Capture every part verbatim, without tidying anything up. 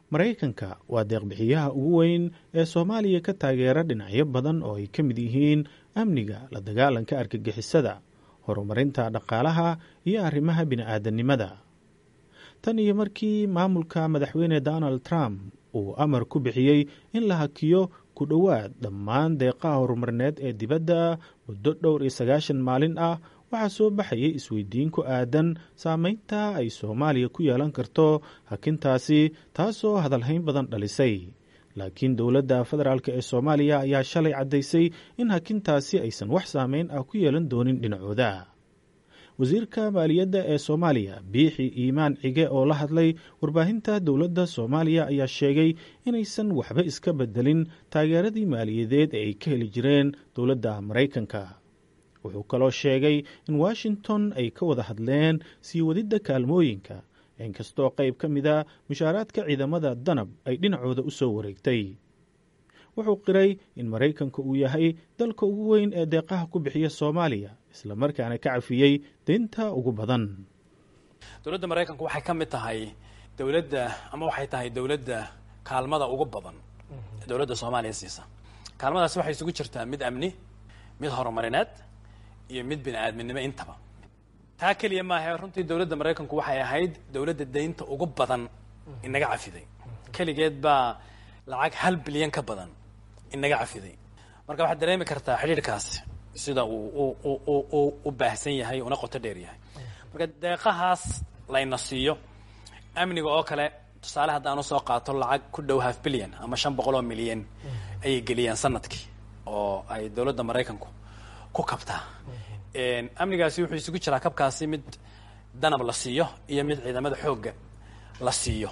maraykanka waa deeqbixiyaha ugu weyn ee soomaaliya ka taageera dhinacyo badan oo ay ka mid yihiin amniga, la dagaalanka argagixisada, horumarinta dhaqaalaha iyo arrimaha bini'aadanimada. tan iyo markii maamulka madaxweyne Donald Trump uu amar ku bixiyey in la hakiyo ku dhowaad dhammaan deeqaha horumarineed ee dibadda muddo dhowr iyo sagaashan maalin ah, waxaa soo baxayay isweydiin ku aadan saameynta ay Soomaaliya ku yeelan karto hakintaasi, taasoo hadalhayn badan dhalisay. laakiin dowladda federaalk ee Soomaaliya ayaa shalay caddaysay in hakintaasi aysan wax saameyn ah ku yeelan doonin dhinacooda. wasiirka maaliyadda ee Soomaaliya Biixi Iimaan Cige oo la hadlay warbaahinta dowladda Soomaaliya ayaa sheegay inaysan waxba iska bedelin taageeradii maaliyadeed ee ay ka heli jireen dowladda Maraykanka. wuxuu kaloo sheegay in Washington ay ka wada hadleen sii wadidda kaalmooyinka, inkastoo qayb ka mida mushaaraadka ciidamada danab ay dhinacooda u soo wareegtay. wuxuu qiray in Maraykanka uu yahay dalka ugu weyn ee deeqaha ku bixiya Soomaaliya, isla markaana ka cafiyey deynta ugu badan. dowladda Maraykanku waxay ka mid tahay dowladda ama waxay tahay dowladda kaalmada ugu badan dowladda Soomaaliya siisa. kaalmadaas waxay isugu jirtaa mid amni, mid horumarineed iyo mid bini'aadminimo intaba. taa kaliya maaha, runtii dowladda Maraykanku waxay ahayd dowladda deynta ugu badan inaga cafiday. kaligeed baa lacag hal bilyan ka badan inaga cafiday. marka waxaad dareemi kartaa xidhiidhkaasi sida uu uu u baahsan yahay una qoto dheer yahay. marka deeqahaas layna siiyo amniga oo kale, tusaale haddaan usoo qaato lacag ku dhow half bilyan ama shan boqol oo milyan ayay geliyaan sanadkii oo ay dowladda Maraykanku ku kabtaa. amnigaasi wuxuu isugu jiraa kabkaasi mid danab la siiyo iyo mid ciidamada xoogga la siiyo.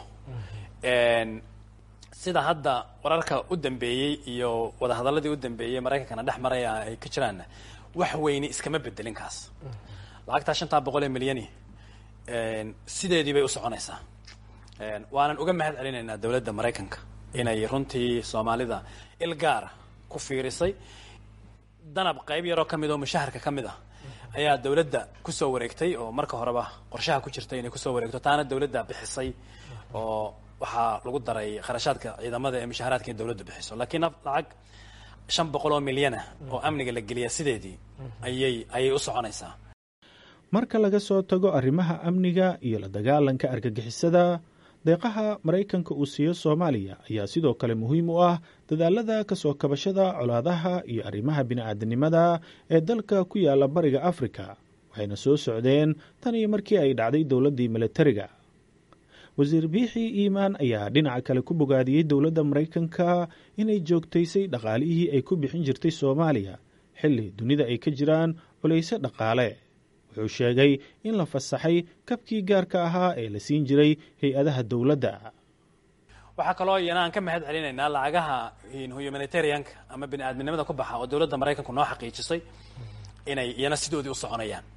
sida hadda wararka u dambeeyey iyo wadahadaladii u dambeeyey Maraykankana dhex maraya ay ka jiraan, wax weyni iskama bedelin kaas. lacagtaa shantaa boqol ee milyani sideedii bay u soconaysaa. waanan uga mahad celinaynaa dowladda Maraykanka inay runtii Soomaalida il gaara ku fiirisay. danab qayb yaroo ka mid oo mushaharka ka mid ah ayaa dowladda ku soo wareegtay oo marka horeba qorshaha ku jirtay inay ku soo wareegto, taana dowladda bixisay oo waxaa lagu daray kharashaadka ciidamada ee mushaharaadka ee dowladdu bixiso. laakiin lacag shan boqol oo milyan ah oo amniga la geliya sideedii ayay ayay u soconaysaa. marka laga soo tago arrimaha amniga iyo la dagaalanka argagixisada, deeqaha Maraykanka uu siiyo Soomaaliya ayaa sidoo kale muhiim u ah dadaalada ka soo kabashada colaadaha iyo arrimaha bini'aadanimada ee dalka ku yaala bariga Afrika, waxayna soo socdeen tan iyo markii ay dhacday dowladdii militariga. wasiir Biixi Iimaan ayaa dhinaca kale ku bogaadiyey dowladda Maraykanka inay joogtaysay dhaqaalihii ay ku bixin jirtay Soomaaliya xilli dunida ay ka jiraan culayse dhaqaale. wuxuu sheegay in la fasaxay kabkii gaarka ahaa ee la siin jiray hay-adaha dowladda. waxaa kaloo iyana aan ka mahad celinaynaa lacagaha humanitarianka ama bini'aadminimada ku baxa oo dowladda Maraykanku noo xaqiijisay inay iyana sidoodii u soconayaan.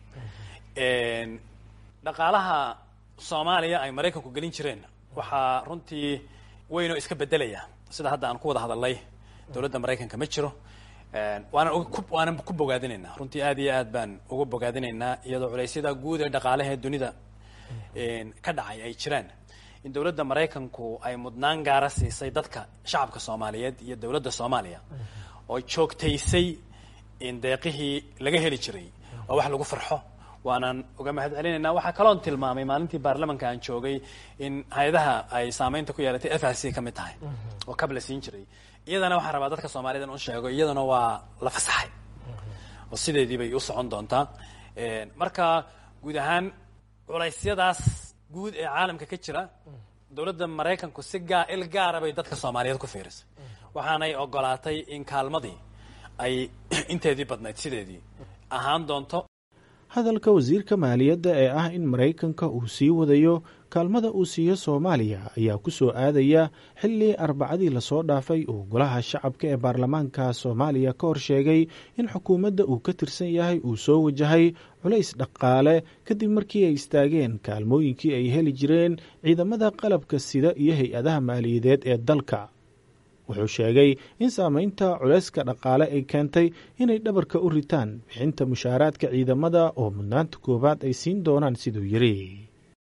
dhaqaalaha Soomaaliya ay Maraykanku gelin jireen waxaa runtii weyn oo iska bedelaya. sida hadda aan ku wada hadalnay, dowladda Maraykanka ma jiro. waanan waanan ku bogaadinaynaa, runtii aad iyo aad baan uga bogaadinaynaa, iyadoo culeysyada guud ee dhaqaalaha ee dunida ka dhacay ay jiraan, in dowladda Maraykanku ay mudnaan gaara siisay dadka shacabka Soomaaliyeed iyo dowladda Soomaaliya oo joogtaysay in deeqihii laga heli jiray oo wax lagu farxo. waanan uga mahad celinaynaa. waxaa kaloon tilmaamay maalintii baarlamanka aan joogay in hay-adaha ay saameynta ku yeelatay F R C ka mid tahay oo kab la siin jiray. iyadana waxaan rabaa dadka Soomaalida in u sheego, iyadana waa la fasaxay oo sideedii bay u socon doontaa. marka guud ahaan culeysyadaas guud ee caalamka ka jira, dowladda Maraykanku si gaa il gaara bay dadka Soomaaliyeed ku fiirisay, waxaanay ogolaatay in kaalmadii ay inteedii badnayd sideedii ahaan doonto. hadalka wasiirka maaliyadda ee ah in Maraykanka uu sii wadayo kaalmada uu siiyo Soomaaliya ayaa ku soo aadaya xilli arbacadii lasoo dhaafay uu golaha shacabka ee baarlamaanka Soomaaliya ka hor sheegay in xukuumadda uu ka tirsan yahay uu soo wajahay culays dhaqaale kadib markii ay istaageen kaalmooyinkii ay heli jireen ciidamada qalabka sida iyo hay-adaha maaliyadeed ee dalka. wuxuu sheegay in saameynta culayska dhaqaale ay keentay inay dhabarka u ritaan bixinta mushaaraadka ciidamada oo mudnaanta koowaad ay siin doonaan siduu yiri.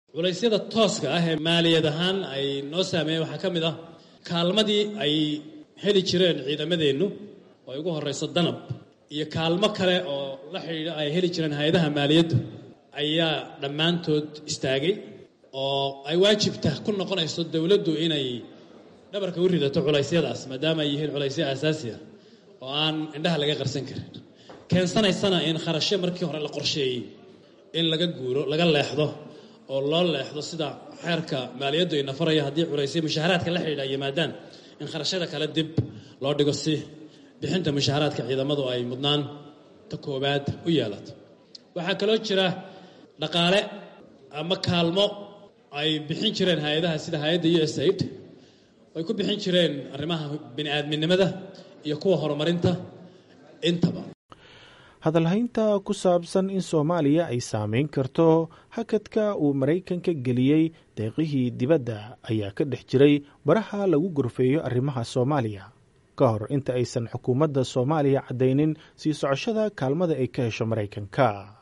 culaysyada tooska ah ee maaliyad ahaan ay noo saameeyeen waxaa ka mid ah kaalmadii ay heli jireen ciidamadeennu oo ay ugu horrayso danab iyo kaalmo kale oo la xidhiidha ay heli jireen hay-adaha maaliyaddu ayaa dhammaantood istaagay oo ay waajibta ku noqonayso dowladdu inay dhabarka u ridato culaysyadaas maadaama ay yihiin culaysyo aasaasi ah oo aan indhaha laga qarsan karin keensanaysana in kharashyo markii hore la qorsheeyey in laga guuro laga leexdo oo loo leexdo sida xeerka maaliyaddu ay nafaraya haddii culaysyo mushaaharaadka la xidhiidha yimaadaan in kharashyada kale dib loo dhigo si bixinta mushaaharaadka ciidamadu ay mudnaan ta koowaad u yeelato waxaa kaloo jira dhaqaale ama kaalmo ay bixin jireen hay-adaha sida hay-adda u s aid ay ku bixin jireen arrimaha bini-aadminimada iyo kuwa horumarinta intaba hadalhaynta ku saabsan in soomaaliya ay saameyn karto hakadka uu maraykanka geliyey deeqihii dibadda ayaa ka dhex jiray baraha lagu gorfeeyo arrimaha soomaaliya ka hor inta aysan xukuumadda soomaaliya caddaynin sii socoshada kaalmada ay ka hesho maraykanka